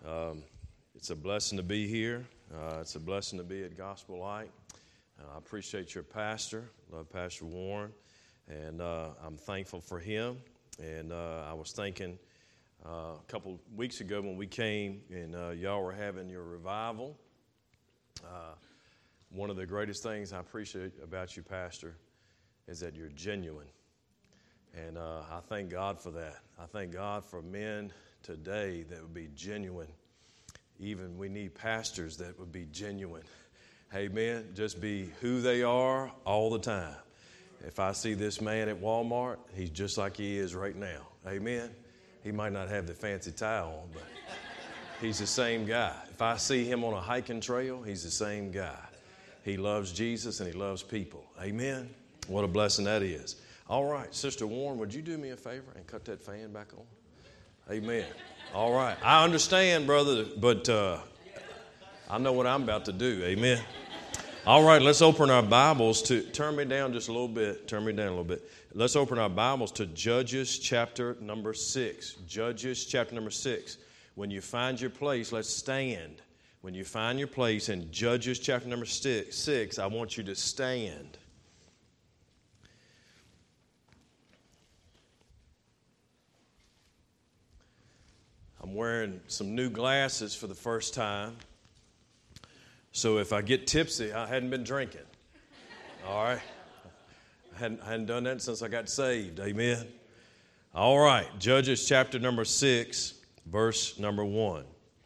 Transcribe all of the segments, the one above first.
It's a blessing to be here. It's a blessing to be at Gospel Light. I appreciate your pastor. Love Pastor Warren, and I'm thankful for him. And I was thinking a couple weeks ago when we came and y'all were having your revival. One of the greatest things I appreciate about you, Pastor, is that you're genuine. And I thank God for that. I thank God for men today that would be genuine. Even we need pastors that would be genuine. Amen. Just be who they are all the time. If I see this man at Walmart, he's just like he is right now. Amen. He might not have the fancy tie on, but he's the same guy. If I see him on a hiking trail, he's the same guy. He loves Jesus and he loves people. Amen. What a blessing that is. All right, Sister Warren, would you do me a favor and cut that fan back on? Amen. All right. I understand, brother, but I know what I'm about to do. Amen. All right, let's open our Bibles to, turn me down just a little bit. Turn me down a little bit. Let's open our Bibles to Judges chapter number 6. Judges chapter number 6. When you find your place, let's stand. When you find your place in Judges chapter number 6, I want you to stand. I'm wearing some new glasses for the first time. So if I get tipsy, I hadn't been drinking. All right? I hadn't done that since I got saved. Amen? All right. Judges chapter number 6, verse number 1.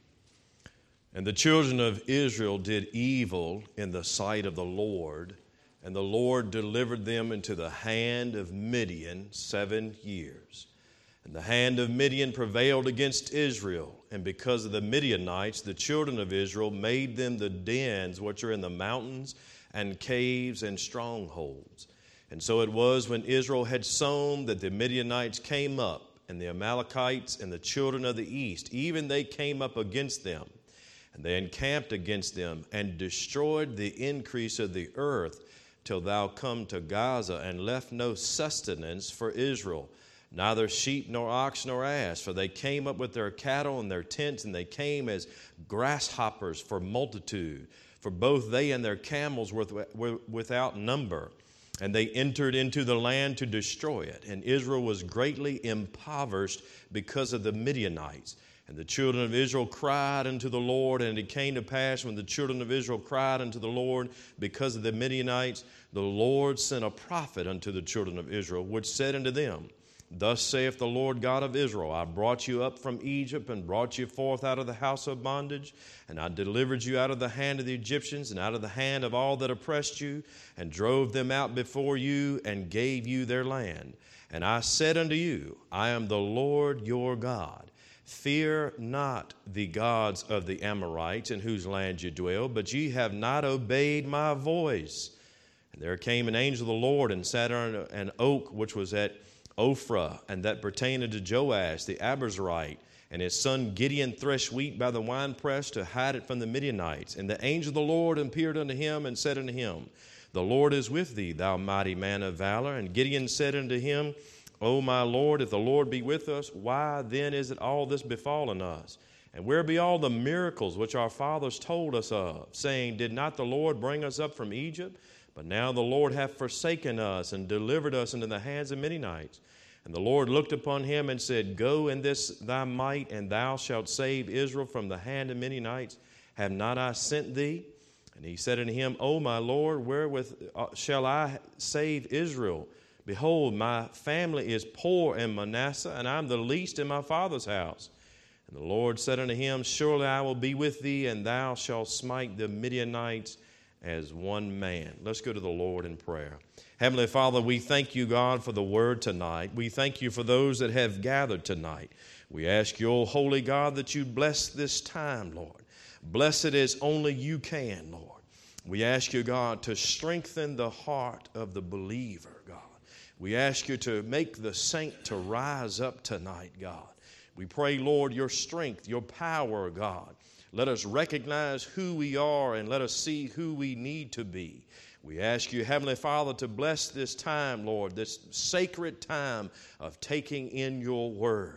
And the children of Israel did evil in the sight of the Lord, and the Lord delivered them into the hand of Midian 7 years. And the hand of Midian prevailed against Israel, and because of the Midianites, the children of Israel made them the dens which are in the mountains and caves and strongholds. And so it was when Israel had sown that the Midianites came up, and the Amalekites and the children of the east, even they came up against them. And they encamped against them and destroyed the increase of the earth till thou come to Gaza, and left no sustenance for Israel, neither sheep nor ox nor ass, for they came up with their cattle and their tents, and they came as grasshoppers for multitude, for both they and their camels were without number. And they entered into the land to destroy it. And Israel was greatly impoverished because of the Midianites. And the children of Israel cried unto the Lord, and it came to pass when the children of Israel cried unto the Lord because of the Midianites, the Lord sent a prophet unto the children of Israel, which said unto them, Thus saith the Lord God of Israel, I brought you up from Egypt and brought you forth out of the house of bondage, and I delivered you out of the hand of the Egyptians and out of the hand of all that oppressed you, and drove them out before you and gave you their land. And I said unto you, I am the Lord your God. Fear not the gods of the Amorites in whose land you dwell, but ye have not obeyed my voice. And there came an angel of the Lord and sat on an oak which was at Ophrah, and that pertained to Joash the Abiezrite, and his son Gideon threshed wheat by the winepress to hide it from the Midianites. And the angel of the Lord appeared unto him and said unto him, The Lord is with thee, thou mighty man of valor. And Gideon said unto him, O my Lord, if the Lord be with us, why then is it all this befallen us? And where be all the miracles which our fathers told us of, saying, Did not the Lord bring us up from Egypt? But now the Lord hath forsaken us and delivered us into the hands of Midianites. And the Lord looked upon him and said, Go in this thy might, and thou shalt save Israel from the hand of Midianites. Have not I sent thee? And he said unto him, O my Lord, wherewith shall I save Israel? Behold, my family is poor in Manasseh, and I am the least in my father's house. And the Lord said unto him, Surely I will be with thee, and thou shalt smite the Midianites as one man. Let's go to the Lord in prayer. Heavenly Father, we thank you, God, for the word tonight. We thank you for those that have gathered tonight. We ask you, O holy God, that you bless this time, Lord. Bless it as only you can, Lord. We ask you, God, to strengthen the heart of the believer, God. We ask you to make the saint to rise up tonight, God. We pray, Lord, your strength, your power, God. Let us recognize who we are and let us see who we need to be. We ask you, Heavenly Father, to bless this time, Lord, this sacred time of taking in your word.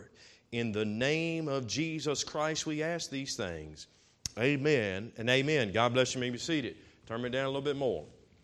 In the name of Jesus Christ, we ask these things. Amen and amen. God bless you. You may be seated. Turn me down a little bit more.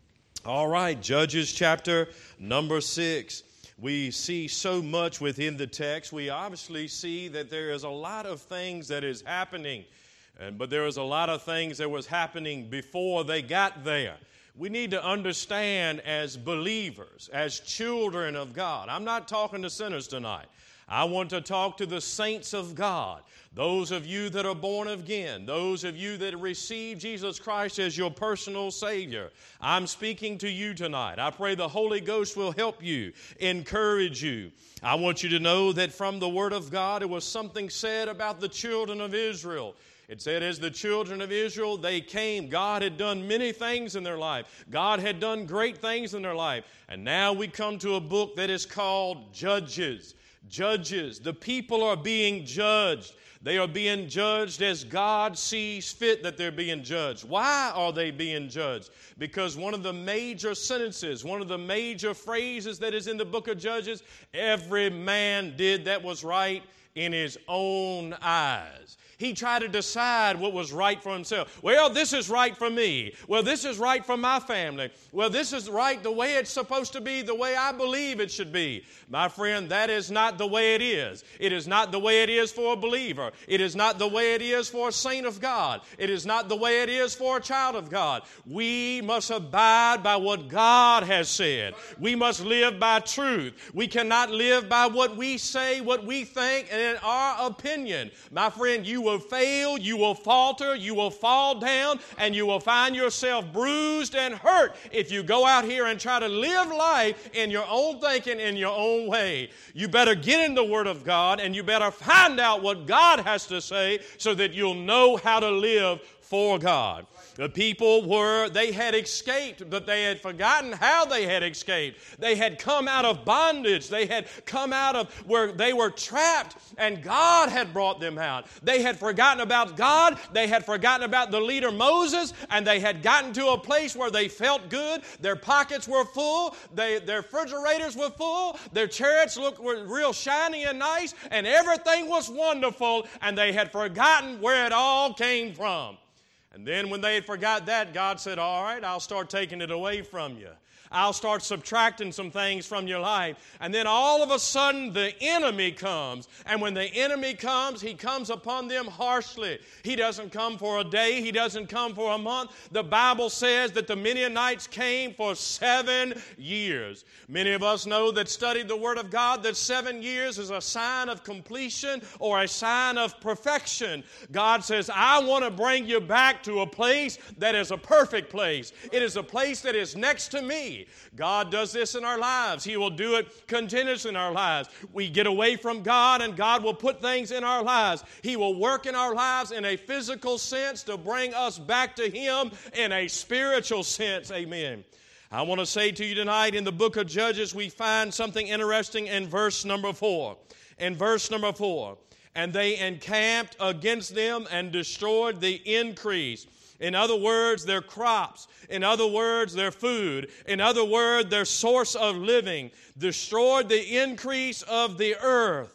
All right, Judges chapter number 6. We see so much within the text. We obviously see that there is a lot of things that is happening, but there is a lot of things that was happening before they got there. We need to understand as believers, as children of God. I'm not talking to sinners tonight. I want to talk to the saints of God, those of you that are born again, those of you that receive Jesus Christ as your personal Savior. I'm speaking to you tonight. I pray the Holy Ghost will help you, encourage you. I want you to know that from the Word of God, it was something said about the children of Israel. It said, as the children of Israel, they came. God had done many things in their life. God had done great things in their life. And now we come to a book that is called Judges. Judges. The people are being judged. They are being judged as God sees fit that they're being judged. Why are they being judged? Because one of the major sentences, one of the major phrases that is in the book of Judges, every man did that was right in his own eyes. He tried to decide what was right for himself. Well, this is right for me. Well, this is right for my family. Well, this is right the way it's supposed to be, the way I believe it should be. My friend, that is not the way it is. It is not the way it is for a believer. It is not the way it is for a saint of God. It is not the way it is for a child of God. We must abide by what God has said. We must live by truth. We cannot live by what we say, what we think, and in our opinion. My friend, you will fail, you will falter, you will fall down, and you will find yourself bruised and hurt if you go out here and try to live life in your own thinking, in your own way. You better get in the Word of God, and you better find out what God has to say so that you'll know how to live for God. The people they had escaped, but they had forgotten how they had escaped. They had come out of bondage. They had come out of where they were trapped, and God had brought them out. They had forgotten about God. They had forgotten about the leader Moses, and they had gotten to a place where they felt good. Their pockets were full. Their refrigerators were full. Their chariots were real shiny and nice, and everything was wonderful, and they had forgotten where it all came from. And then when they had forgot that, God said, all right, I'll start taking it away from you. I'll start subtracting some things from your life. And then all of a sudden the enemy comes. And when the enemy comes, he comes upon them harshly. He doesn't come for a day. He doesn't come for a month. The Bible says that the Midianites came for 7 years. Many of us know that studied the Word of God that 7 years is a sign of completion or a sign of perfection. God says, I want to bring you back to a place that is a perfect place. It is a place that is next to me. God does this in our lives. He will do it continuously in our lives. We get away from God, and God will put things in our lives. He will work in our lives in a physical sense to bring us back to Him in a spiritual sense. Amen. I want to say to you tonight, in the book of Judges, we find something interesting in verse number 4. In verse number 4, and they encamped against them and destroyed the increase. In other words, their crops. In other words, their food. In other words, their source of living. Destroyed the increase of the earth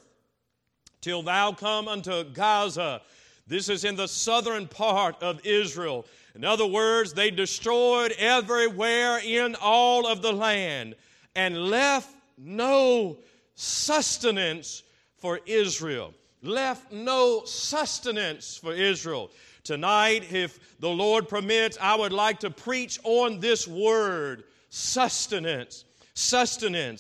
till thou come unto Gaza. This is in the southern part of Israel. In other words, they destroyed everywhere in all of the land and left no sustenance for Israel. Left no sustenance for Israel. Tonight, if the Lord permits, I would like to preach on this word, sustenance. Sustenance.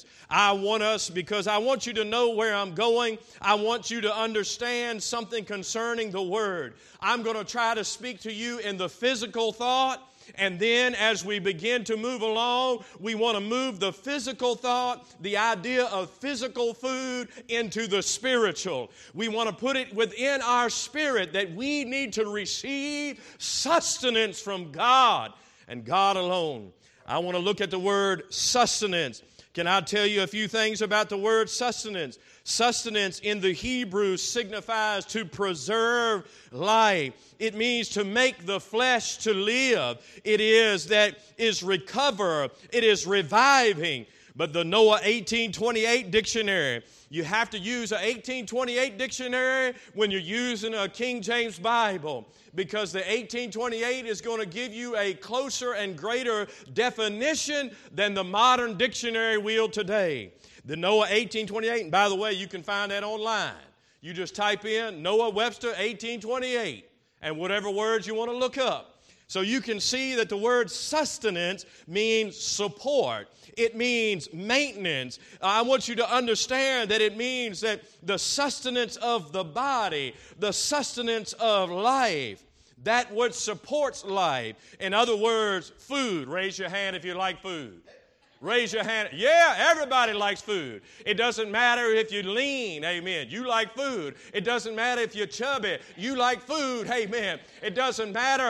Because I want you to know where I'm going. I want you to understand something concerning the word. I'm going to try to speak to you in the physical thought. And then as we begin to move along, we want to move the physical thought, the idea of physical food, into the spiritual. We want to put it within our spirit that we need to receive sustenance from God and God alone. I want to look at the word sustenance. Can I tell you a few things about the word sustenance? Sustenance in the Hebrew signifies to preserve life. It means to make the flesh to live. It is recover. It is reviving. but the Noah 1828 dictionary. You have to use an 1828 dictionary when you're using a King James Bible, because the 1828 is going to give you a closer and greater definition than the modern dictionary will today. The Noah 1828, and by the way, you can find that online. You just type in Noah Webster 1828 and whatever words you want to look up. So you can see that the word sustenance means support. It means maintenance. I want you to understand that it means that the sustenance of the body, the sustenance of life, that what supports life. In other words, food. Raise your hand if you like food. Raise your hand. Yeah, everybody likes food. It doesn't matter if you're lean, amen. You like food. It doesn't matter if you're chubby. You like food, amen. It doesn't matter.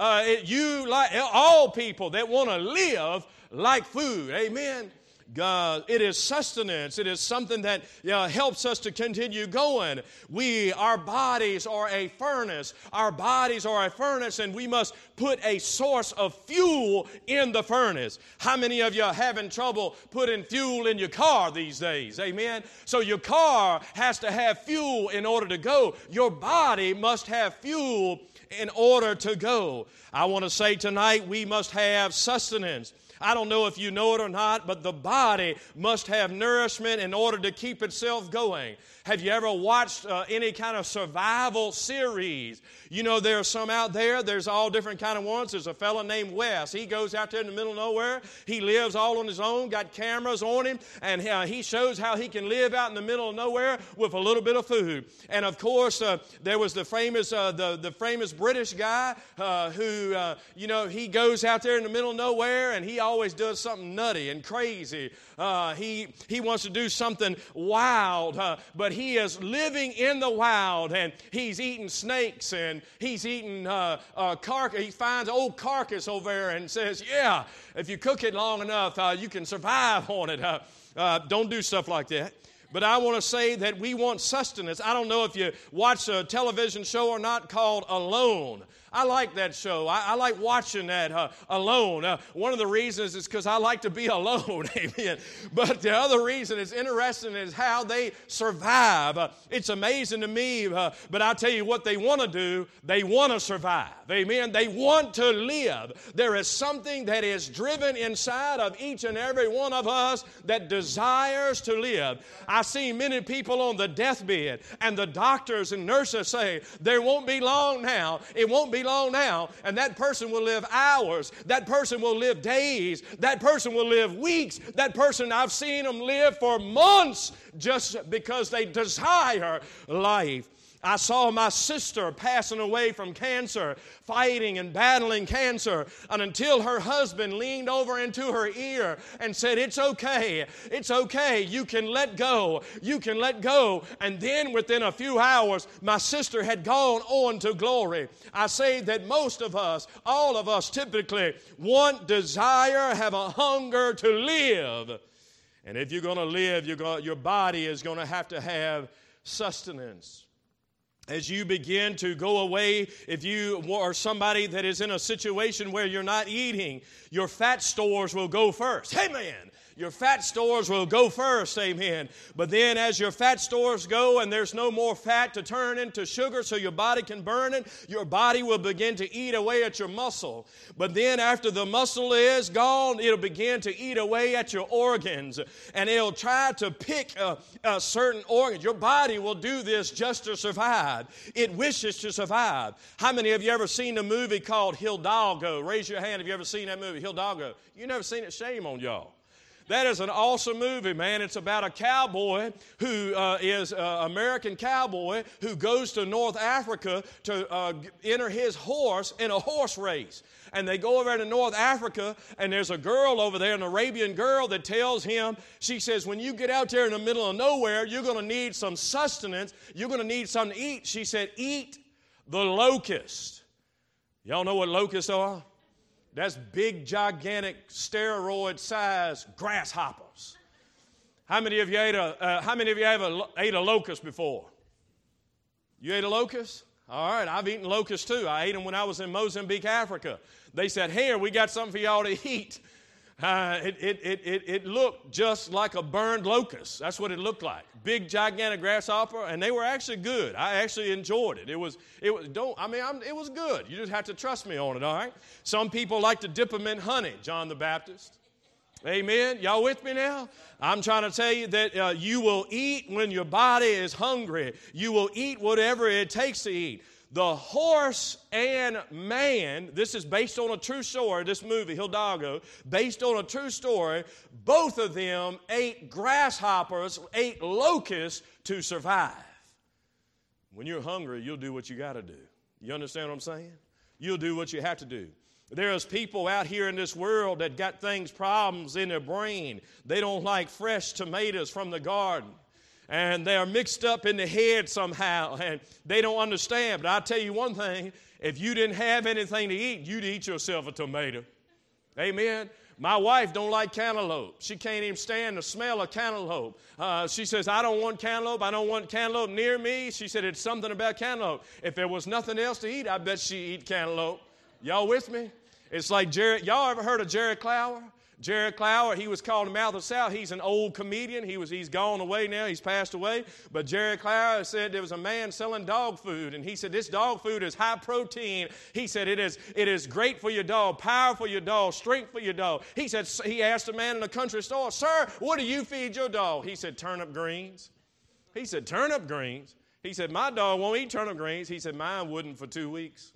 You like all people that want to live like food, amen. God, it is sustenance. It is something that helps us to continue going. Our bodies are a furnace. Our bodies are a furnace, and we must put a source of fuel in the furnace. How many of you are having trouble putting fuel in your car these days? Amen. So your car has to have fuel in order to go. Your body must have fuel in order to go. I want to say tonight we must have sustenance. I don't know if you know it or not, but the body must have nourishment in order to keep itself going. Have you ever watched any kind of survival series? You know, there are some out there. There's all different kind of ones. There's a fellow named Wes. He goes out there in the middle of nowhere. He lives all on his own, got cameras on him, and he shows how he can live out in the middle of nowhere with a little bit of food. And of course, there was the famous British guy who he goes out there in the middle of nowhere, and he always does something nutty and crazy. He wants to do something wild, but he is living in the wild, and he's eating snakes, and he's eating he finds an old carcass over there and says, yeah, if you cook it long enough, you can survive on it. Don't do stuff like that. But I want to say that we want sustenance. I don't know if you watch a television show or not called Alone. I like that show. I like watching that alone. One of the reasons is because I like to be alone. Amen. But the other reason is interesting is how they survive. It's amazing to me. But I'll tell you what they want to do. They want to survive. Amen. They want to live. There is something that is driven inside of each and every one of us that desires to live. I see many people on the deathbed, and the doctors and nurses say, there won't be long now. It won't be long now, and that person will live hours. That person will live days. That person will live weeks. That person, I've seen them live for months just because they desire life. I saw my sister passing away from cancer, fighting and battling cancer, and until her husband leaned over into her ear and said, it's okay, you can let go, and then within a few hours, my sister had gone on to glory. I say that most of us, all of us typically want, desire, have a hunger to live. And if you're going to live, your body is going to have sustenance. As you begin to go away, if you are somebody that is in a situation where you're not eating, your fat stores will go first. Amen. Your fat stores will go first, amen. But then as your fat stores go and there's no more fat to turn into sugar so your body can burn it, your body will begin to eat away at your muscle. But then after the muscle is gone, it'll begin to eat away at your organs. And it'll try to pick a certain organ. Your body will do this just to survive. It wishes to survive. How many of you ever seen a movie called Hidalgo? Raise your hand if you ever seen that movie, Hidalgo. You never seen it? Shame on y'all. That is an awesome movie, man. It's about a cowboy who is an American cowboy who goes to North Africa to enter his horse in a horse race. And they go over to North Africa, and there's a girl over there, an Arabian girl, that tells him, she says, when you get out there in the middle of nowhere, you're going to need some sustenance. You're going to need something to eat. She said, eat the locust. Y'all know what locusts are? That's big, gigantic, steroid-sized grasshoppers. How many of you ever ate a locust before? You ate a locust? All right, I've eaten locusts too. I ate them when I was in Mozambique, Africa. They said, here, we got something for y'all to eat. It looked just like a burned locust. That's what it looked like. Big, gigantic grasshopper, and they were actually good. I actually enjoyed it. It was good. You just have to trust me on it, all right? Some people like to dip them in honey, John the Baptist. Amen. Y'all with me now? I'm trying to tell you that you will eat when your body is hungry. You will eat whatever it takes to eat. The horse and man, this is based on a true story, this movie, Hidalgo, based on a true story, both of them ate grasshoppers, ate locusts to survive. When you're hungry, you'll do what you got to do. You understand what I'm saying? You'll do what you have to do. There's people out here in this world that got problems in their brain. They don't like fresh tomatoes from the garden. And they are mixed up in the head somehow, and they don't understand. But I'll tell you one thing, if you didn't have anything to eat, you'd eat yourself a tomato. Amen? My wife don't like cantaloupe. She can't even stand the smell of cantaloupe. She says, I don't want cantaloupe. I don't want cantaloupe near me. She said, it's something about cantaloupe. If there was nothing else to eat, I bet she'd eat cantaloupe. Y'all with me? It's like y'all ever heard of Jerry Clower? Jerry Clower, he was called the Mouth of the South. He's an old comedian. He's gone away now. He's passed away. But Jerry Clower said there was a man selling dog food, and he said this dog food is high protein. He said it is great for your dog, power for your dog, strength for your dog. He asked a man in a country store, sir, what do you feed your dog? He said turnip greens. He said turnip greens. He said my dog won't eat turnip greens. He said mine wouldn't for 2 weeks.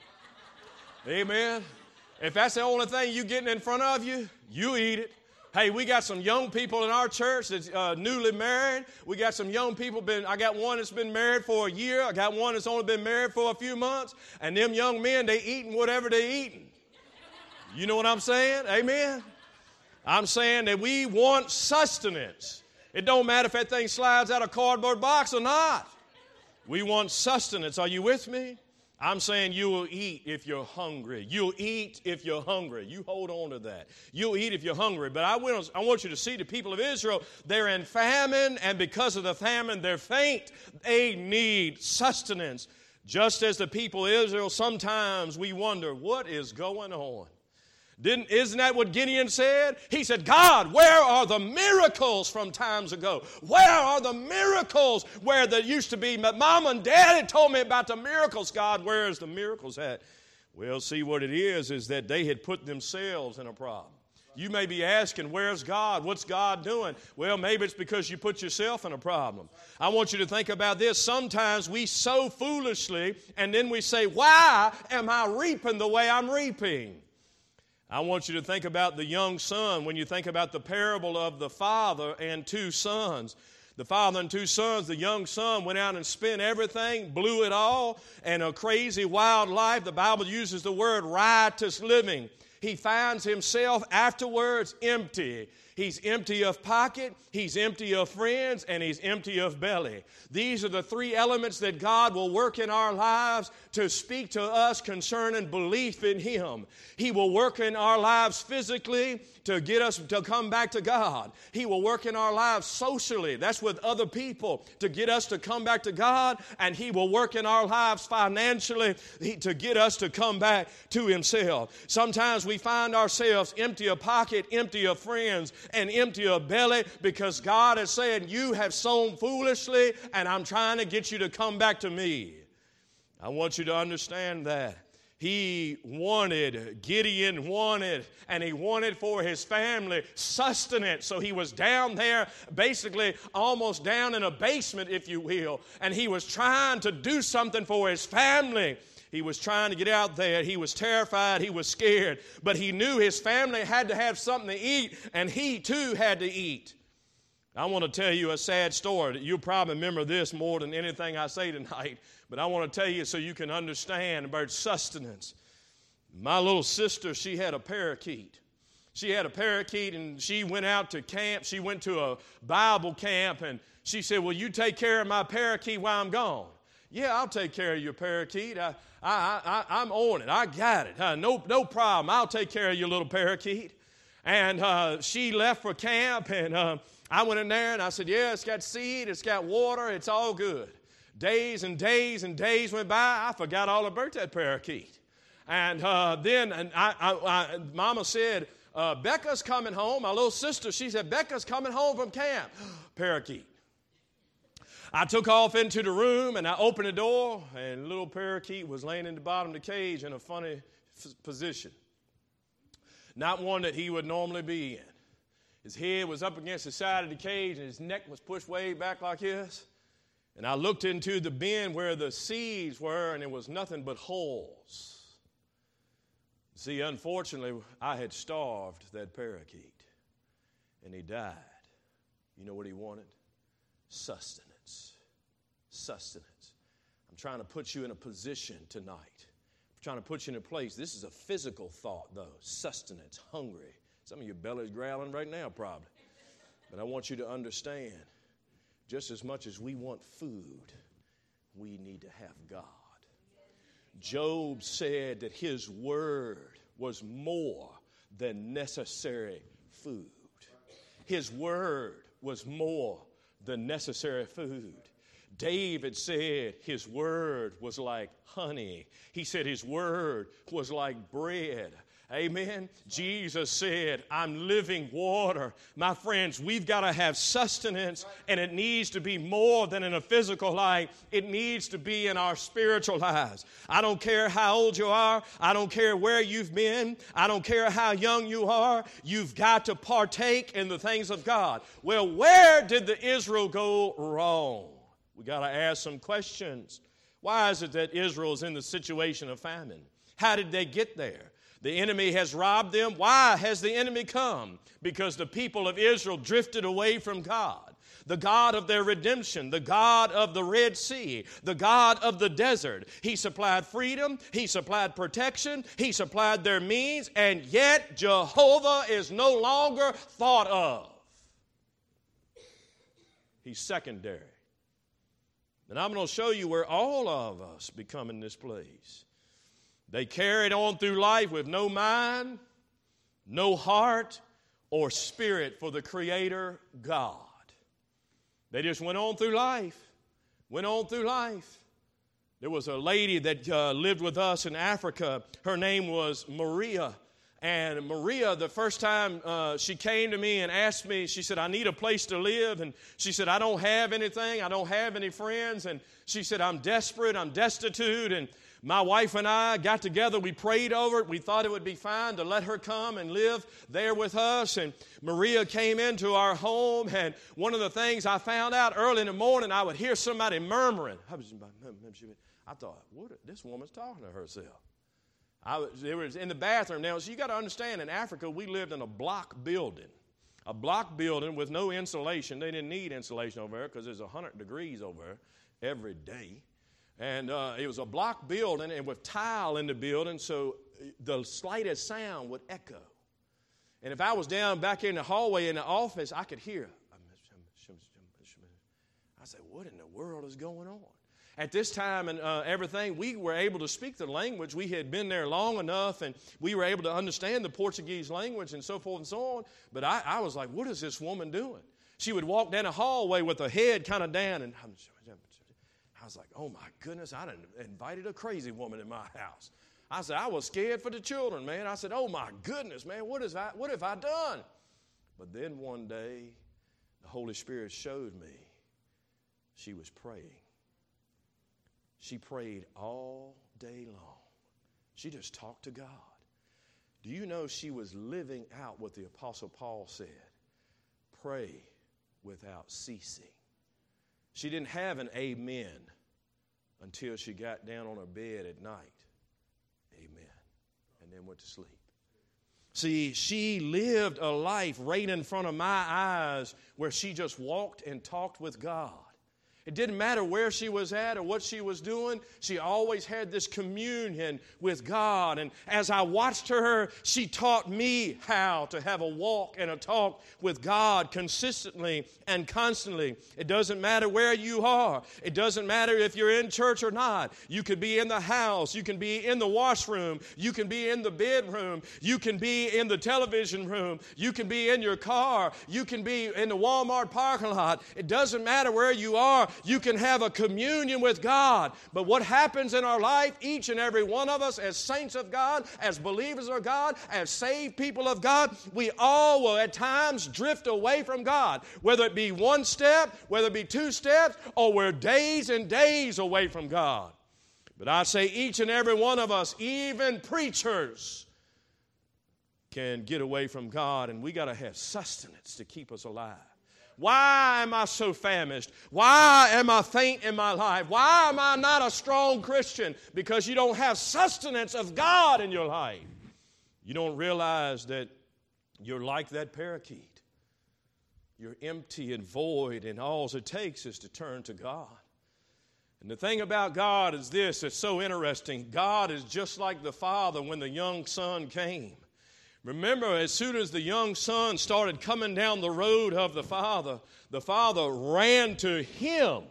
Amen. If that's the only thing you're getting in front of you, you eat it. Hey, we got some young people in our church that's newly married. We got some young people. I got one that's been married for a year. I got one that's only been married for a few months. And them young men, they eating whatever they eating. You know what I'm saying? Amen? I'm saying that we want sustenance. It don't matter if that thing slides out of a cardboard box or not. We want sustenance. Are you with me? I'm saying you will eat if you're hungry. You'll eat if you're hungry. You hold on to that. You'll eat if you're hungry. But I want you to see the people of Israel, they're in famine, and because of the famine, they're faint. They need sustenance. Just as the people of Israel, sometimes we wonder, what is going on? Isn't that what Gideon said? He said, God, where are the miracles from times ago? Where are the miracles where there used to be? Mom and Daddy told me about the miracles. God, where is the miracles at? Well, see, what it is that they had put themselves in a problem. You may be asking, where's God? What's God doing? Well, maybe it's because you put yourself in a problem. I want you to think about this. Sometimes we sow foolishly, and then we say, why am I reaping the way I'm reaping? I want you to think about the young son when you think about the parable of the father and 2 sons. The father and 2 sons, the young son went out and spent everything, blew it all, and a crazy, wild life. The Bible uses the word riotous living. He finds himself afterwards empty. He's empty of pocket, he's empty of friends, and he's empty of belly. These are the 3 elements that God will work in our lives to speak to us concerning belief in Him. He will work in our lives physically to get us to come back to God. He will work in our lives socially, that's with other people, to get us to come back to God. And He will work in our lives financially to get us to come back to Himself. Sometimes we find ourselves empty of pocket, empty of friends, and empty of belly because God is saying, you have sown foolishly and I'm trying to get you to come back to me. I want you to understand that. Gideon wanted, and he wanted for his family sustenance. So he was down there, basically almost down in a basement, if you will, and he was trying to do something for his family. He was trying to get out there. He was terrified. He was scared. But he knew his family had to have something to eat, and he too had to eat. I want to tell you a sad story. You'll probably remember this more than anything I say tonight. But I want to tell you so you can understand about sustenance. My little sister, she had a parakeet. She had a parakeet, and she went out to camp. She went to a Bible camp, and she said, will you take care of my parakeet while I'm gone? Yeah, I'll take care of your parakeet. I'm on it. I got it. No problem. I'll take care of your little parakeet. And she left for camp, and I went in there, and I said, yeah, it's got seed, it's got water, it's all good. Days and days and days went by. I forgot all about that parakeet. And then Mama said, Becca's coming home. My little sister, she said, Becca's coming home from camp. Parakeet. I took off into the room, and I opened the door, and little parakeet was laying in the bottom of the cage in a funny position. Not one that he would normally be in. His head was up against the side of the cage, and his neck was pushed way back like this. And I looked into the bin where the seeds were, and it was nothing but holes. See, unfortunately, I had starved that parakeet, and he died. You know what he wanted? Sustenance. Sustenance. I'm trying to put you in a position tonight. I'm trying to put you in a place. This is a physical thought, though. Sustenance, hungry. Some of your belly's growling right now, probably. But I want you to understand, just as much as we want food, we need to have God. Job said that his word was more than necessary food. His word was more than necessary food. David said his word was like honey. He said his word was like bread. Amen. Jesus said, I'm living water. My friends, we've got to have sustenance, and it needs to be more than in a physical life. It needs to be in our spiritual lives. I don't care how old you are. I don't care where you've been. I don't care how young you are. You've got to partake in the things of God. Well, where did the Israel go wrong? We got to ask some questions. Why is it that Israel is in the situation of famine? How did they get there? The enemy has robbed them. Why has the enemy come? Because the people of Israel drifted away from God, the God of their redemption, the God of the Red Sea, the God of the desert. He supplied freedom. He supplied protection. He supplied their means, and yet Jehovah is no longer thought of. He's secondary. And I'm going to show you where all of us become in this place. They carried on through life with no mind, no heart, or spirit for the Creator God. They just went on through life, There was a lady that lived with us in Africa. Her name was Maria. And Maria, the first time she came to me and asked me, she said, I need a place to live. And she said, I don't have anything. I don't have any friends. And she said, I'm desperate. I'm destitute. And my wife and I got together. We prayed over it. We thought it would be fine to let her come and live there with us. And Maria came into our home. And one of the things I found out early in the morning, I would hear somebody murmuring. I thought, what? This woman's talking to herself. It was in the bathroom. Now, so you got to understand, in Africa, we lived in a block building with no insulation. They didn't need insulation over there because there's 100 degrees over there every day. And it was a block building and with tile in the building, so the slightest sound would echo. And if I was down back in the hallway in the office, I could hear. I said, what in the world is going on? At this time and everything, we were able to speak the language. We had been there long enough, and we were able to understand the Portuguese language and so forth and so on. But I was like, what is this woman doing? She would walk down the hallway with her head kind of down, and I was like, oh, my goodness, I done invited a crazy woman in my house. I said, I was scared for the children, man. I said, oh, my goodness, man, what have I done? But then one day, the Holy Spirit showed me she was praying. She prayed all day long. She just talked to God. Do you know she was living out what the Apostle Paul said? Pray without ceasing. She didn't have an amen until she got down on her bed at night. Amen. And then went to sleep. See, she lived a life right in front of my eyes where she just walked and talked with God. It didn't matter where she was at or what she was doing. She always had this communion with God. And as I watched her, she taught me how to have a walk and a talk with God consistently and constantly. It doesn't matter where you are. It doesn't matter if you're in church or not. You could be in the house. You can be in the washroom. You can be in the bedroom. You can be in the television room. You can be in your car. You can be in the Walmart parking lot. It doesn't matter where you are. You can have a communion with God. But what happens in our life, each and every one of us as saints of God, as believers of God, as saved people of God, we all will at times drift away from God. Whether it be one step, whether it be two steps, or we're days and days away from God. But I say each and every one of us, even preachers, can get away from God, and we got to have sustenance to keep us alive. Why am I so famished? Why am I faint in my life? Why am I not a strong Christian? Because you don't have sustenance of God in your life. You don't realize that you're like that parakeet. You're empty and void, and all it takes is to turn to God. And the thing about God is this, it's so interesting. God is just like the father when the young son came. Remember, as soon as the young son started coming down the road of the father ran to him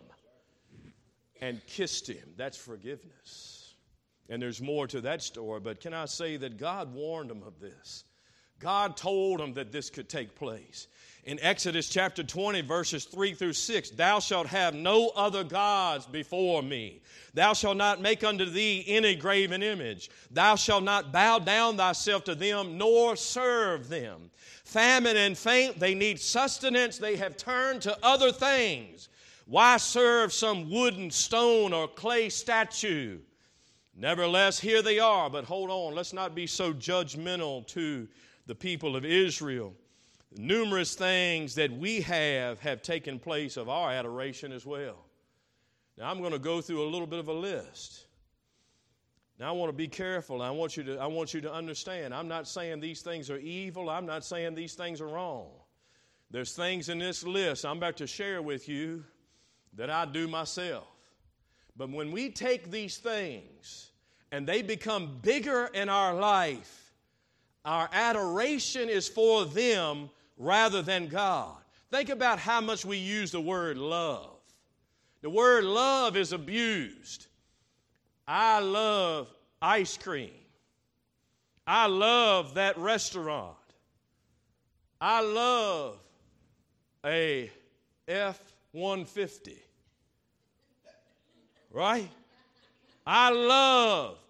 and kissed him. That's forgiveness. And there's more to that story, but can I say that God warned him of this? God told him that this could take place. In Exodus chapter 20, verses 3 through 6, thou shalt have no other gods before me. Thou shalt not make unto thee any graven image. Thou shalt not bow down thyself to them, nor serve them. Famine and faint, they need sustenance. They have turned to other things. Why serve some wooden, stone, or clay statue? Nevertheless, here they are. But hold on, let's not be so judgmental to the people of Israel. Numerous things that we have taken place of our adoration as well. Now, I'm going to go through a little bit of a list. Now, I want to be careful. I want you to understand. I'm not saying these things are evil. I'm not saying these things are wrong. There's things in this list I'm about to share with you that I do myself. But when we take these things and they become bigger in our life, our adoration is for them rather than God. Think about how much we use the word love. The word love is abused. I love ice cream. I love that restaurant. I love a F-150. Right? I love.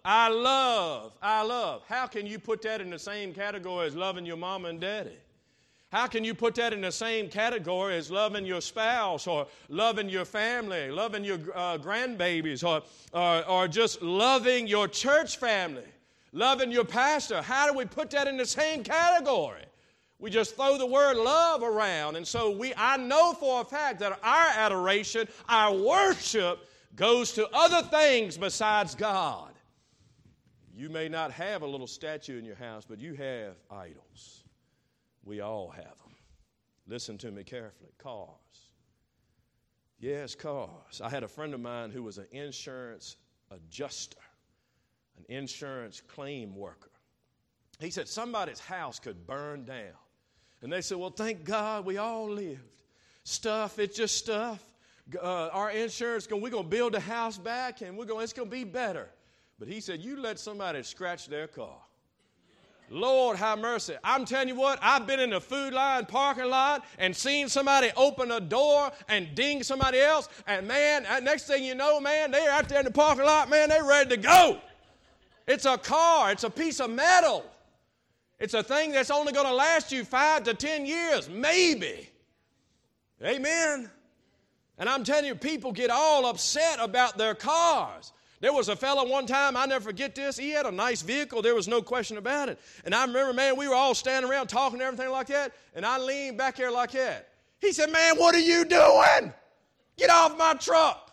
How can you put that in the same category as loving your mama and daddy? How can you put that in the same category as loving your spouse or loving your family, loving your grandbabies, or just loving your church family, loving your pastor? How do we put that in the same category? We just throw the word love around. And so I know for a fact that our adoration, our worship, goes to other things besides God. You may not have a little statue in your house, but you have idols. We all have them. Listen to me carefully. Cars. Yes, cars. I had a friend of mine who was an insurance adjuster, an insurance claim worker. He said somebody's house could burn down. And they said, well, thank God we all lived. It's just stuff. Our insurance, we're going to build the house back and it's going to be better. But he said, you let somebody scratch their car. Lord, have mercy. I'm telling you what, I've been in the Food Line parking lot and seen somebody open a door and ding somebody else. And man, next thing you know, man, they're out there in the parking lot, man, they're ready to go. It's a car. It's a piece of metal. It's a thing that's only going to last you 5 to 10 years, maybe. Amen. And I'm telling you, people get all upset about their cars. There was a fellow one time, I never forget this, he had a nice vehicle, there was no question about it. And I remember, man, we were all standing around talking and everything like that, and I leaned back there like that. He said, man, what are you doing? Get off my truck.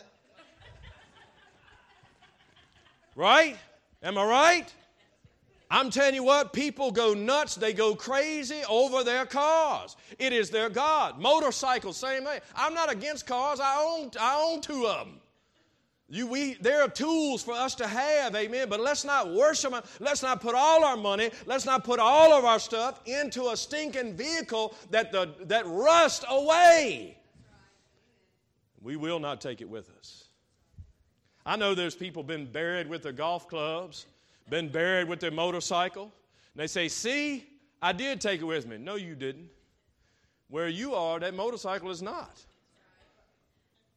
Right? Am I right? I'm telling you what, people go nuts, they go crazy over their cars. It is their God. Motorcycles, same way. I'm not against cars, I own 2 of them. There are tools for us to have, amen, but let's not worship them. Let's not put all our money, let's not put all of our stuff into a stinking vehicle that rusts away. We will not take it with us. I know there's people been buried with their golf clubs, been buried with their motorcycle, and they say, see, I did take it with me. No, you didn't. Where you are, that motorcycle is not.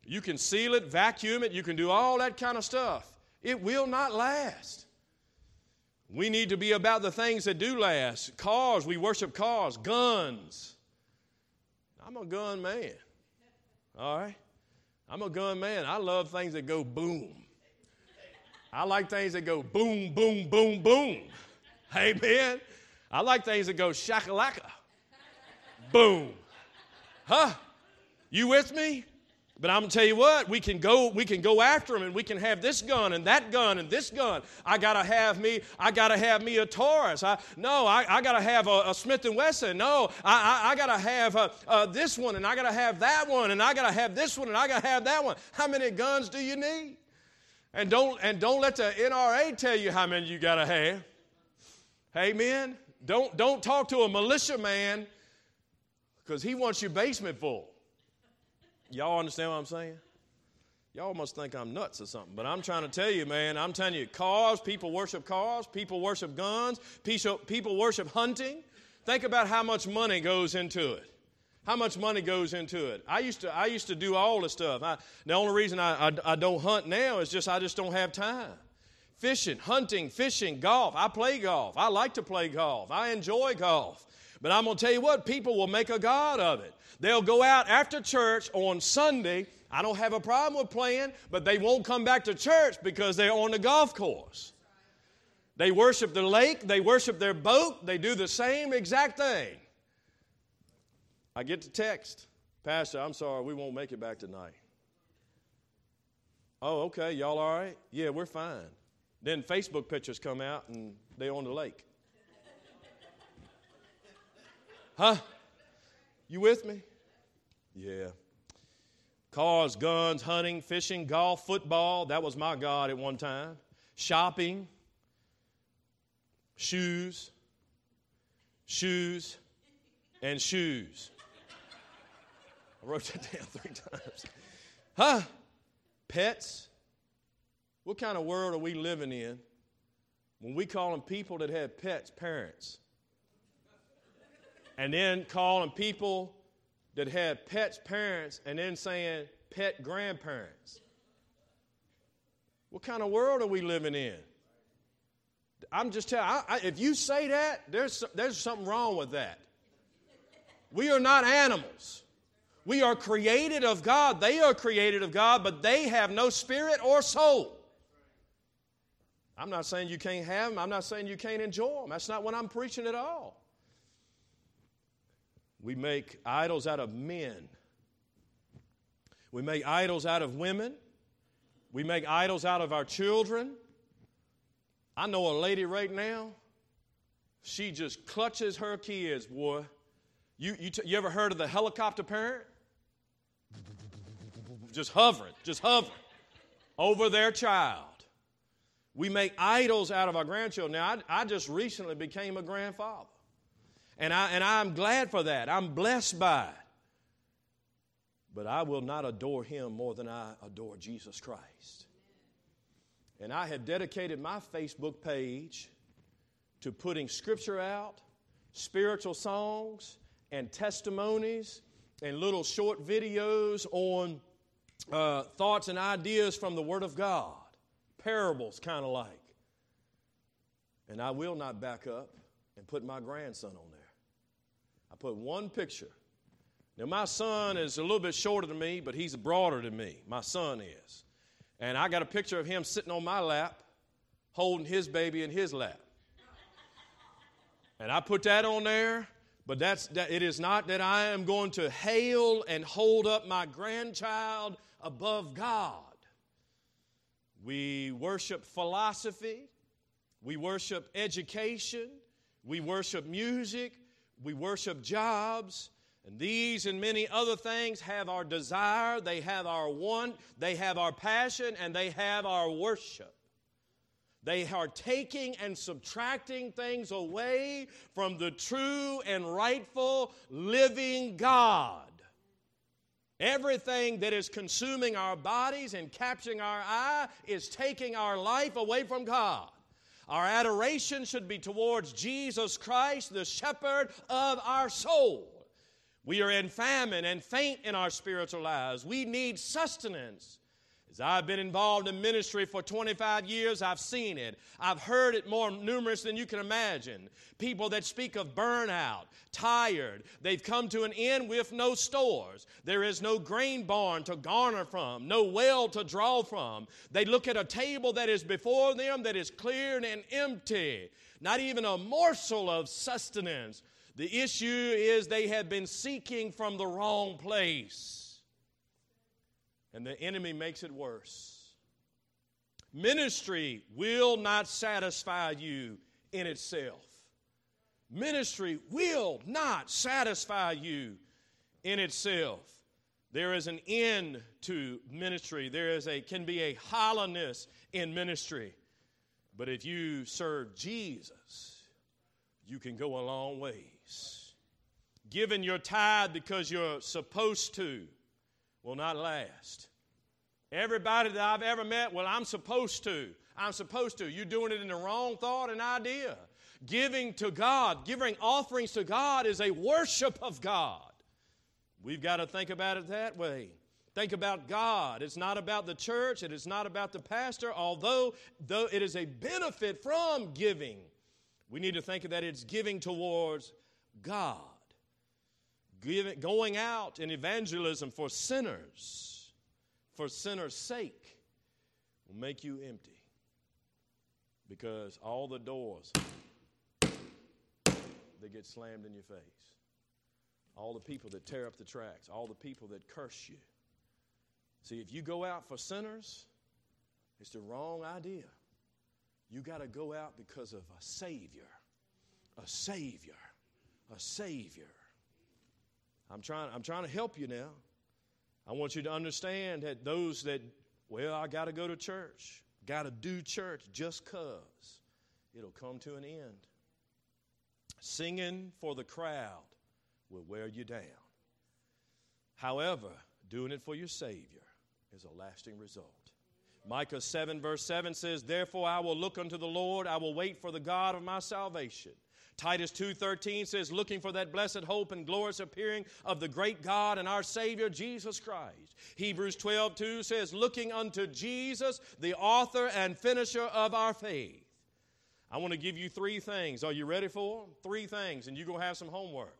You can seal it, vacuum it, you can do all that kind of stuff. It will not last. We need to be about the things that do last. Cars, we worship cars. Guns. I'm a gun man. All right? I'm a gun man. I love things that go boom. I like things that go boom, boom, boom, boom. Amen. I like things that go shakalaka. Boom. Huh? You with me? But I'm going to tell you what, we can go after them, and we can have this gun and that gun and this gun. I got to have me a Taurus. I got to have a Smith & Wesson. No, I got to have this one, and I got to have that one, and I got to have this one, and I got to have that one. How many guns do you need? And don't let the NRA tell you how many you got to have. Amen. Don't talk to a militia man because he wants your basement full. Y'all understand what I'm saying? Y'all must think I'm nuts or something. But I'm trying to tell you, man, I'm telling you, cars, people worship guns, people worship hunting. Think about how much money goes into it. How much money goes into it. I used to do all this stuff. The only reason I don't hunt now is I just don't have time. Fishing, hunting, fishing, golf. I play golf. I like to play golf. I enjoy golf. But I'm going to tell you what, people will make a god of it. They'll go out after church on Sunday. I don't have a problem with playing, but they won't come back to church because they're on the golf course. They worship the lake. They worship their boat. They do the same exact thing. I get the text, Pastor, I'm sorry, we won't make it back tonight. Oh, okay, y'all all right? Yeah, we're fine. Then Facebook pictures come out and they're on the lake. Huh? You with me? Yeah. Cars, guns, hunting, fishing, golf, football. That was my God at one time. Shopping. Shoes. Shoes. And shoes. I wrote that down 3 times. Huh? Pets. What kind of world are we living in when we call them people that have pets parents? And then calling people that have pets parents and then saying pet grandparents. What kind of world are we living in? I'm just telling you, if you say that, there's something wrong with that. We are not animals. We are created of God. They are created of God, but they have no spirit or soul. I'm not saying you can't have them. I'm not saying you can't enjoy them. That's not what I'm preaching at all. We make idols out of men. We make idols out of women. We make idols out of our children. I know a lady right now, she just clutches her kids, boy. You ever heard of the helicopter parent? Just hovering over their child. We make idols out of our grandchildren. Now, I just recently became a grandfather. And I'm glad for that. I'm blessed by it. But I will not adore him more than I adore Jesus Christ. And I had dedicated my Facebook page to putting scripture out, spiritual songs, and testimonies, and little short videos on thoughts and ideas from the Word of God. Parables, kind of like. And I will not back up and put my grandson on there. I put one picture. Now, my son is a little bit shorter than me, but he's broader than me. My son is. And I got a picture of him sitting on my lap, holding his baby in his lap. And I put that on there, but it is not that I am going to hail and hold up my grandchild above God. We worship philosophy. We worship education. We worship music. We worship jobs. And these and many other things have our desire, they have our want, they have our passion, and they have our worship. They are taking and subtracting things away from the true and rightful living God. Everything that is consuming our bodies and capturing our eye is taking our life away from God. Our adoration should be towards Jesus Christ, the shepherd of our soul. We are in famine and faint in our spiritual lives. We need sustenance. As I've been involved in ministry for 25 years, I've seen it. I've heard it more numerous than you can imagine. People that speak of burnout, tired. They've come to an end with no stores. There is no grain barn to garner from, no well to draw from. They look at a table that is before them that is clear and empty, not even a morsel of sustenance. The issue is they have been seeking from the wrong place. And the enemy makes it worse. Ministry will not satisfy you in itself. Ministry will not satisfy you in itself. There is an end to ministry. There can be a hollowness in ministry. But if you serve Jesus, you can go a long ways. Giving your tithe because you're supposed to will not last. Everybody that I've ever met, well, I'm supposed to. You're doing it in the wrong thought and idea. Giving to God, giving offerings to God is a worship of God. We've got to think about it that way. Think about God. It's not about the church. It is not about the pastor, although it is a benefit from giving. We need to think of that it's giving towards God. Going out in evangelism for sinners' sake, will make you empty. Because all the doors, they get slammed in your face. All the people that tear up the tracks, all the people that curse you. See, if you go out for sinners, it's the wrong idea. You got to go out because of a Savior. A Savior. A Savior. I'm trying to help you now. I want you to understand that those that, well, I got to go to church, got to do church just because it'll come to an end. Singing for the crowd will wear you down. However, doing it for your Savior is a lasting result. Micah 7 verse 7 says, "Therefore I will look unto the Lord, I will wait for the God of my salvation." Titus 2:13 says, looking for that blessed hope and glorious appearing of the great God and our Savior, Jesus Christ. Hebrews 12:2 says, looking unto Jesus, the author and finisher of our faith. I want to give you 3 things. Are you ready for them? 3 things, and you're going to have some homework.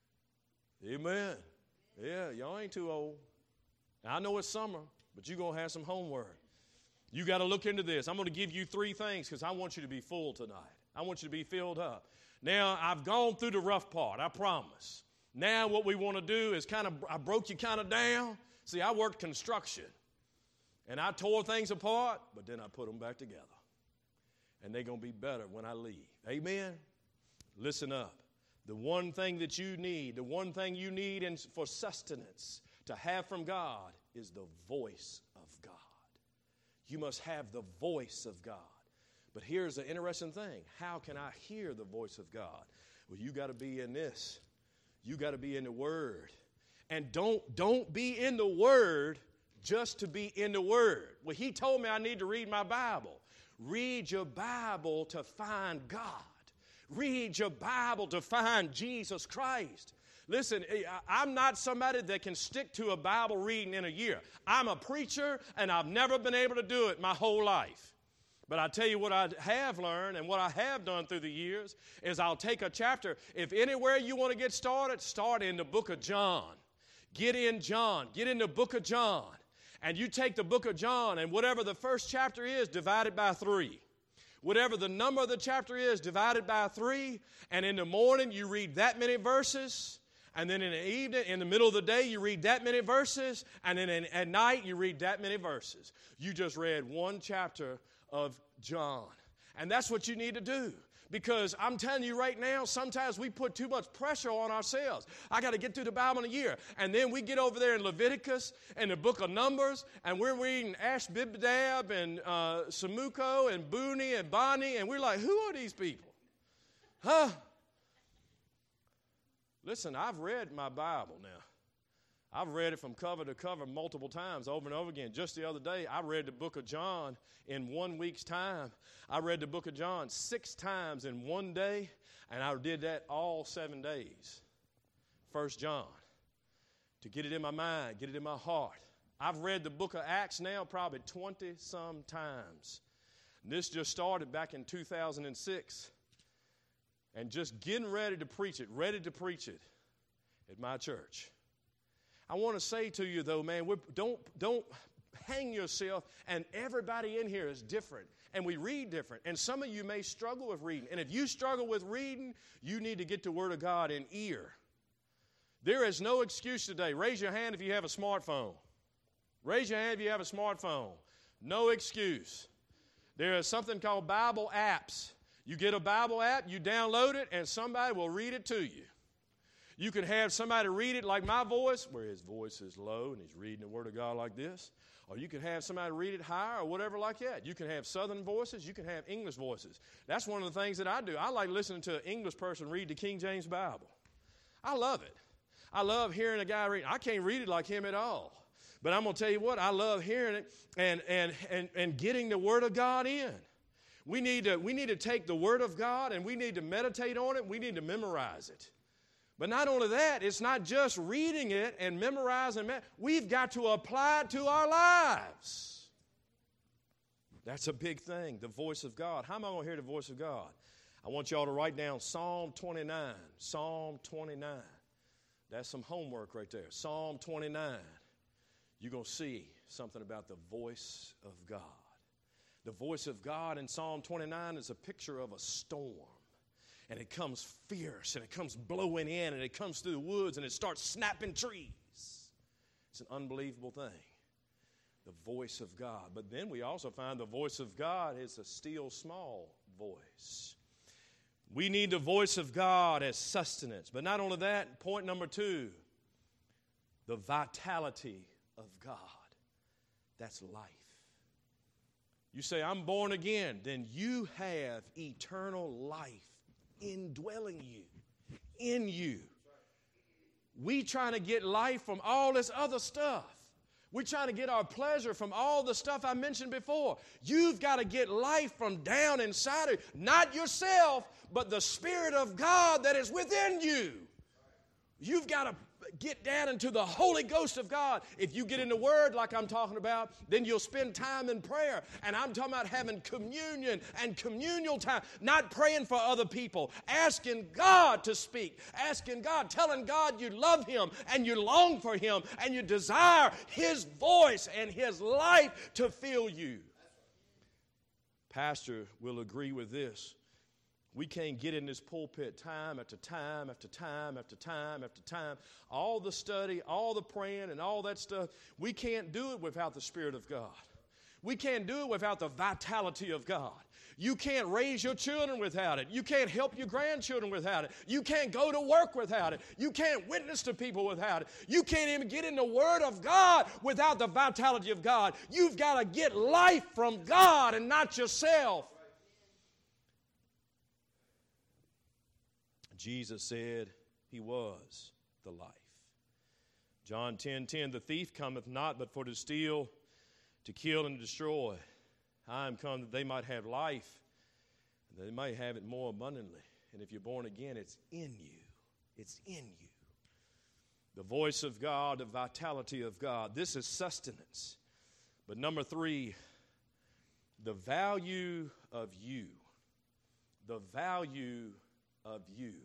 Amen. Yeah, y'all ain't too old. Now, I know it's summer, but you're going to have some homework. You got to look into this. I'm going to give you 3 things because I want you to be full tonight. I want you to be filled up. Now, I've gone through the rough part, I promise. Now what we want to do is I broke you kind of down. See, I worked construction, and I tore things apart, but then I put them back together. And they're going to be better when I leave. Amen? Listen up. The one thing that you need, for sustenance to have from God is the voice of God. You must have the voice of God. But here's the interesting thing. How can I hear the voice of God? Well, you got to be in this. You got to be in the Word. And don't be in the Word just to be in the Word. Well, he told me I need to read my Bible. Read your Bible to find God. Read your Bible to find Jesus Christ. Listen, I'm not somebody that can stick to a Bible reading in a year. I'm a preacher, and I've never been able to do it my whole life. But I tell you what I have learned and what I have done through the years is I'll take a chapter. If anywhere you want to get started, start in the book of John. Get in John. Get in the book of John. And you take the book of John, and whatever the first chapter is, divide it by 3. Whatever the number of the chapter is, divided by 3. And in the morning, you read that many verses. And then in the evening, in the middle of the day, you read that many verses. And then at night, you read that many verses. You just read one chapter of John. And that's what you need to do. Because I'm telling you right now, sometimes we put too much pressure on ourselves. I got to get through the Bible in a year. And then we get over there in Leviticus and the book of Numbers, and we're reading Ashbibdab and Samuko and Booney and Bonnie, and we're like, who are these people? Huh? Listen, I've read my Bible now. I've read it from cover to cover multiple times, over and over again. Just the other day, I read the book of John in 1 week's time. I read the book of John 6 times in one day, and I did that all 7 days. 1 John. to get it in my mind, get it in my heart. I've read the book of Acts now probably 20-some times. And this just started back in 2006. And just getting ready to preach it at my church. I want to say to you, though, man, don't hang yourself, and everybody in here is different, and we read different, and some of you may struggle with reading, and if you struggle with reading, you need to get the Word of God in ear. There is no excuse today. Raise your hand if you have a smartphone. Raise your hand if you have a smartphone. No excuse. There is something called Bible apps. You get a Bible app, you download it, and somebody will read it to you. You can have somebody read it like my voice, where his voice is low and he's reading the Word of God like this. Or you can have somebody read it higher or whatever like that. You can have Southern voices. You can have English voices. That's one of the things that I do. I like listening to an English person read the King James Bible. I love it. I love hearing a guy read. I can't read it like him at all. But I'm going to tell you what, I love hearing it and getting the Word of God in. We need to take the Word of God and we need to meditate on it. We need to memorize it. But not only that, it's not just reading it and memorizing it. We've got to apply it to our lives. That's a big thing, the voice of God. How am I going to hear the voice of God? I want y'all to write down Psalm 29. Psalm 29. That's some homework right there. Psalm 29. You're going to see something about the voice of God. The voice of God in Psalm 29 is a picture of a storm. And it comes fierce, and it comes blowing in, and it comes through the woods, and it starts snapping trees. It's an unbelievable thing, the voice of God. But then we also find the voice of God is a still small voice. We need the voice of God as sustenance. But not only that, point number 2, the vitality of God. That's life. You say, I'm born again. Then you have eternal life indwelling you, in you. We trying to get life from all this other stuff. We're trying to get our pleasure from all the stuff I mentioned before. You've got to get life from down inside of you. Not yourself, but the Spirit of God that is within you. You've got to get down into the Holy Ghost of God. If you get in the Word like I'm talking about, then you'll spend time in prayer. And I'm talking about having communion and communal time, not praying for other people, asking God to speak, asking God, telling God you love Him and you long for Him and you desire His voice and His life to fill you. Pastor will agree with this. We can't get in this pulpit time after time after time after time after time. All the study, all the praying, and all that stuff, we can't do it without the Spirit of God. We can't do it without the vitality of God. You can't raise your children without it. You can't help your grandchildren without it. You can't go to work without it. You can't witness to people without it. You can't even get in the Word of God without the vitality of God. You've got to get life from God and not yourself. Jesus said He was the life. John 10:10, the thief cometh not but for to steal, to kill, and to destroy. I am come that they might have life, and that they might have it more abundantly. And if you're born again, it's in you. It's in you. The voice of God, the vitality of God. This is sustenance. But number 3, the value of you. The value of you.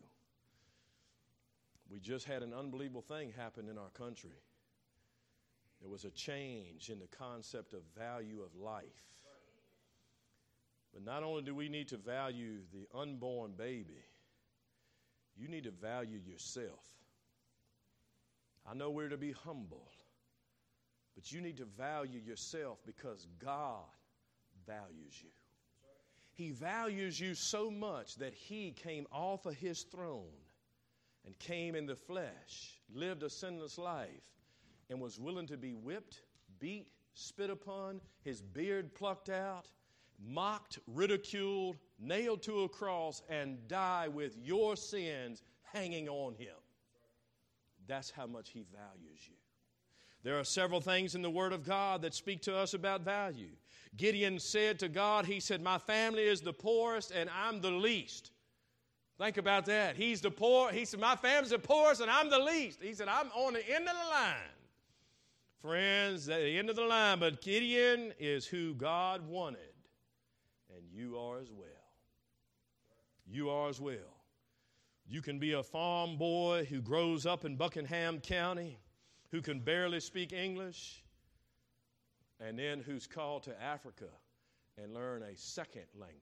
We just had an unbelievable thing happen in our country. There was a change in the concept of value of life. But not only do we need to value the unborn baby, you need to value yourself. I know we're to be humble, but you need to value yourself because God values you. He values you so much that He came off of His throne and came in the flesh, lived a sinless life, and was willing to be whipped, beat, spit upon, His beard plucked out, mocked, ridiculed, nailed to a cross, and die with your sins hanging on Him. That's how much He values you. There are several things in the Word of God that speak to us about value. Gideon said to God, he said, my family is the poorest and I'm the least. Think about that. He's the poor. He said, my family's the poorest and I'm the least. He said, I'm on the end of the line. Friends, at the end of the line, but Gideon is who God wanted, and you are as well. You are as well. You can be a farm boy who grows up in Buckingham County, who can barely speak English, and then who's called to Africa and learn a second language.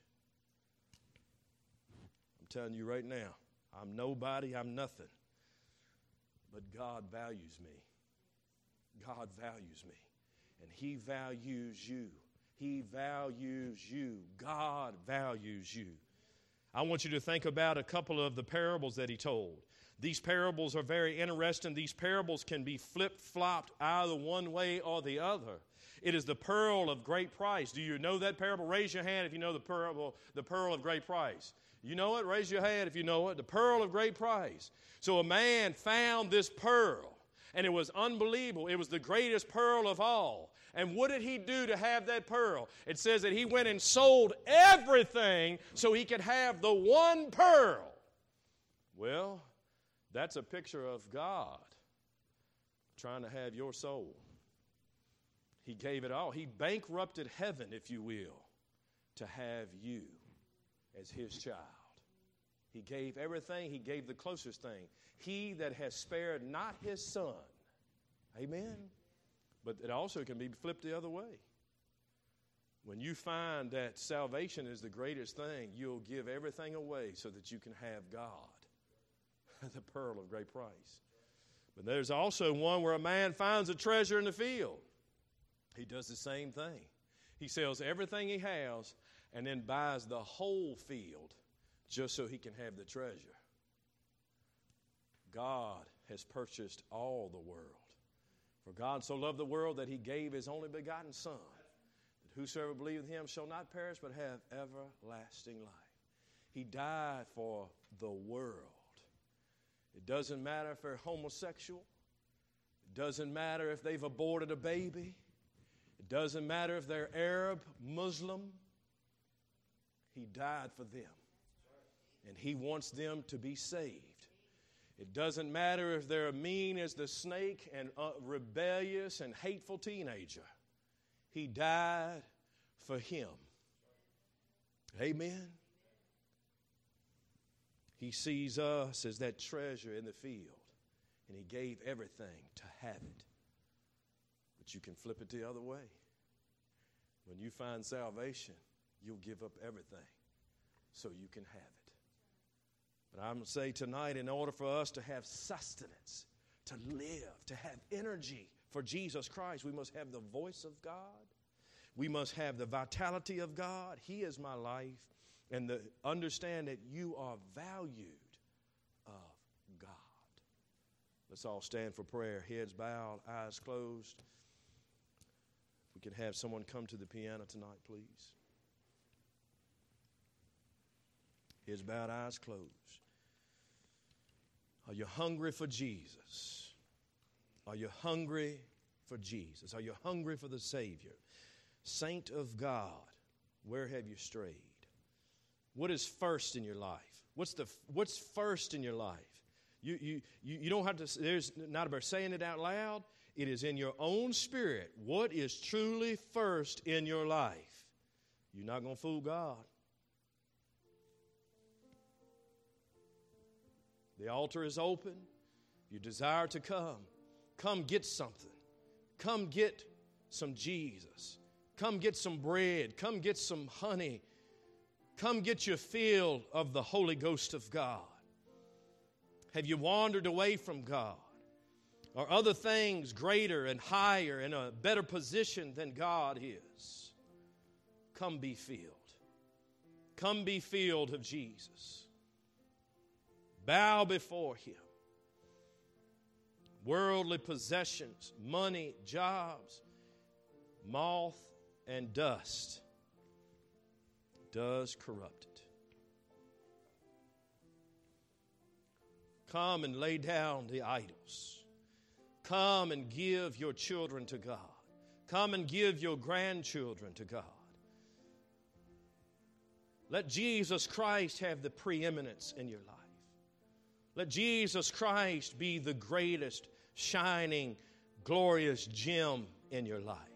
I'm telling you right now, I'm nobody, I'm nothing, but God values me. God values me, and He values you. He values you. God values you. I want you to think about a couple of the parables that He told. These parables are very interesting. These parables can be flip-flopped either one way or the other. It is the pearl of great price. Do you know that parable? Raise your hand if you know the pearl of great price. You know it? Raise your hand if you know it. The pearl of great price. So a man found this pearl. And it was unbelievable. It was the greatest pearl of all. And what did he do to have that pearl? It says that he went and sold everything so he could have the one pearl. Well, that's a picture of God trying to have your soul. He gave it all. He bankrupted heaven, if you will, to have you as His child. He gave everything. He gave the closest thing. He that has spared not His Son. Amen? But it also can be flipped the other way. When you find that salvation is the greatest thing, you'll give everything away so that you can have God, the pearl of great price. But there's also one where a man finds a treasure in the field. He does the same thing. He sells everything he has and then buys the whole field just so he can have the treasure. God has purchased all the world. For God so loved the world that He gave His only begotten Son, that whosoever believeth Him shall not perish but have everlasting life. He died for the world. It doesn't matter if they're homosexual. It doesn't matter if they've aborted a baby. It doesn't matter if they're Arab, Muslim. He died for them. And He wants them to be saved. It doesn't matter if they're mean as the snake and rebellious and hateful teenager. He died for him. Amen. He sees us as that treasure in the field, and He gave everything to have it. But you can flip it the other way. When you find salvation, you'll give up everything so you can have it. But I'm going to say tonight, in order for us to have sustenance, to live, to have energy for Jesus Christ, we must have the voice of God. We must have the vitality of God. He is my life. And understand that you are valued of God. Let's all stand for prayer. Heads bowed, eyes closed. If we could have someone come to the piano tonight, please. Heads bowed, eyes closed. Are you hungry for Jesus? Are you hungry for Jesus? Are you hungry for the Savior? Saint of God, where have you strayed? What is first in your life? What's first in your life? You don't have to, there's not about saying it out loud. It is in your own spirit. What is truly first in your life? You're not going to fool God. The altar is open. If you desire to come get something. Come get some Jesus. Come get some bread. Come get some honey. Come get your fill of the Holy Ghost of God. Have you wandered away from God? Are other things greater and higher in a better position than God is? Come be filled. Come be filled of Jesus. Bow before Him. Worldly possessions, money, jobs, moth and dust does corrupt it. Come and lay down the idols. Come and give your children to God. Come and give your grandchildren to God. Let Jesus Christ have the preeminence in your life. Let Jesus Christ be the greatest, shining, glorious gem in your life.